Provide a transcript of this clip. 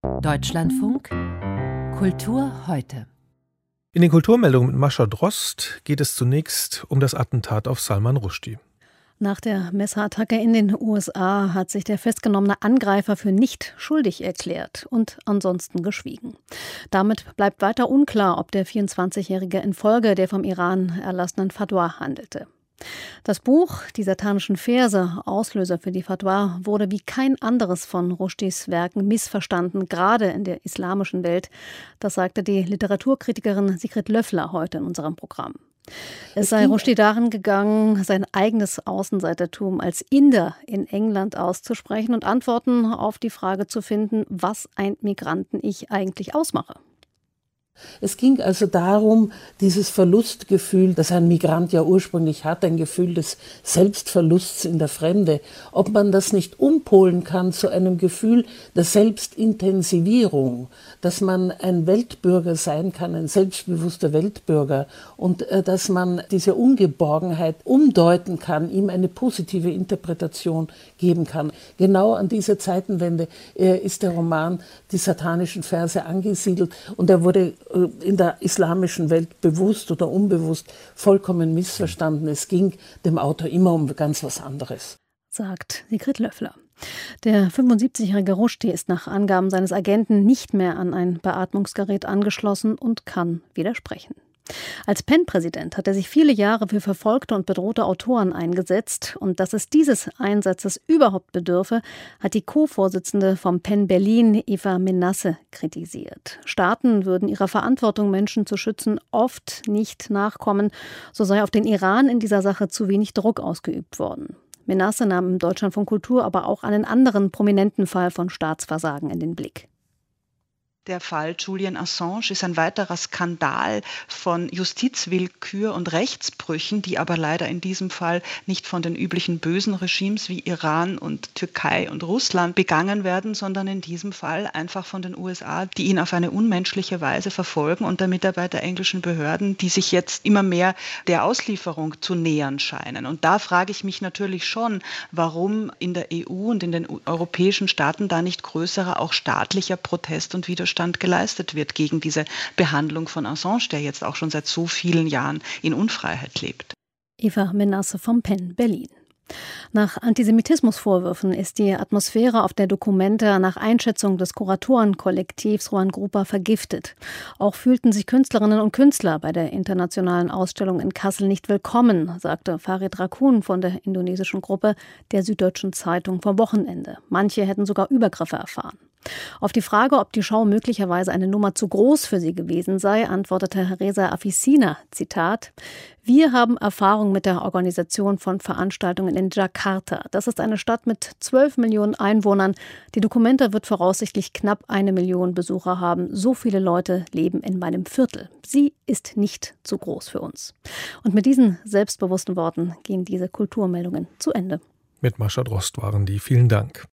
Deutschlandfunk Kultur heute. In den Kulturmeldungen mit Mascha Drost geht es zunächst um das Attentat auf Salman Rushdie. Nach der Messerattacke in den USA hat sich der festgenommene Angreifer für nicht schuldig erklärt und ansonsten geschwiegen. Damit bleibt weiter unklar, ob der 24-Jährige infolge der vom Iran erlassenen Fatwa handelte. Das Buch Die satanischen Verse, Auslöser für die Fatwa, wurde wie kein anderes von Rushdies Werken missverstanden, gerade in der islamischen Welt. Das sagte die Literaturkritikerin Sigrid Löffler heute in unserem Programm. Es sei Rushdie darin gegangen, sein eigenes Außenseitertum als Inder in England auszusprechen und Antworten auf die Frage zu finden, was ein Migranten-Ich eigentlich ausmache. Es ging also darum, dieses Verlustgefühl, das ein Migrant ja ursprünglich hat, ein Gefühl des Selbstverlusts in der Fremde, ob man das nicht umpolen kann zu einem Gefühl der Selbstintensivierung, dass man ein Weltbürger sein kann, ein selbstbewusster Weltbürger und dass man diese Ungeborgenheit umdeuten kann, ihm eine positive Interpretation geben kann. Genau an dieser Zeitenwende ist der Roman Die satanischen Verse angesiedelt und er wurde in der islamischen Welt bewusst oder unbewusst vollkommen missverstanden. Es ging dem Autor immer um ganz was anderes, sagt Sigrid Löffler. Der 75-jährige Rushdie ist nach Angaben seines Agenten nicht mehr an ein Beatmungsgerät angeschlossen und kann widersprechen. Als PEN-Präsident hat er sich viele Jahre für verfolgte und bedrohte Autoren eingesetzt. Und dass es dieses Einsatzes überhaupt bedürfe, hat die Co-Vorsitzende vom PEN Berlin, Eva Menasse, kritisiert. Staaten würden ihrer Verantwortung, Menschen zu schützen, oft nicht nachkommen. So sei auf den Iran in dieser Sache zu wenig Druck ausgeübt worden. Menasse nahm im Deutschlandfunk Kultur aber auch einen anderen prominenten Fall von Staatsversagen in den Blick. Der Fall Julian Assange ist ein weiterer Skandal von Justizwillkür und Rechtsbrüchen, die aber leider in diesem Fall nicht von den üblichen bösen Regimes wie Iran und Türkei und Russland begangen werden, sondern in diesem Fall einfach von den USA, die ihn auf eine unmenschliche Weise verfolgen und der Mitarbeiter englischen Behörden, die sich jetzt immer mehr der Auslieferung zu nähern scheinen. Und da frage ich mich natürlich schon, warum in der EU und in den europäischen Staaten da nicht größerer, auch staatlicher Protest und Widerstand geleistet wird gegen diese Behandlung von Assange, der jetzt auch schon seit so vielen Jahren in Unfreiheit lebt. Eva Menasse vom PEN Berlin. Nach Antisemitismusvorwürfen ist die Atmosphäre auf der Documenta nach Einschätzung des Kuratorenkollektivs Juan Grupa vergiftet. Auch fühlten sich Künstlerinnen und Künstler bei der internationalen Ausstellung in Kassel nicht willkommen, sagte Farid Rakun von der indonesischen Gruppe der Süddeutschen Zeitung vom Wochenende. Manche hätten sogar Übergriffe erfahren. Auf die Frage, ob die Show möglicherweise eine Nummer zu groß für sie gewesen sei, antwortete Reza Afisina, Zitat: Wir haben Erfahrung mit der Organisation von Veranstaltungen in Jakarta. Das ist eine Stadt mit 12 Millionen Einwohnern. Die Documenta wird voraussichtlich knapp 1 Million Besucher haben. So viele Leute leben in meinem Viertel. Sie ist nicht zu groß für uns. Und mit diesen selbstbewussten Worten gehen diese Kulturmeldungen zu Ende. Mit Mascha Drost waren die. Vielen Dank.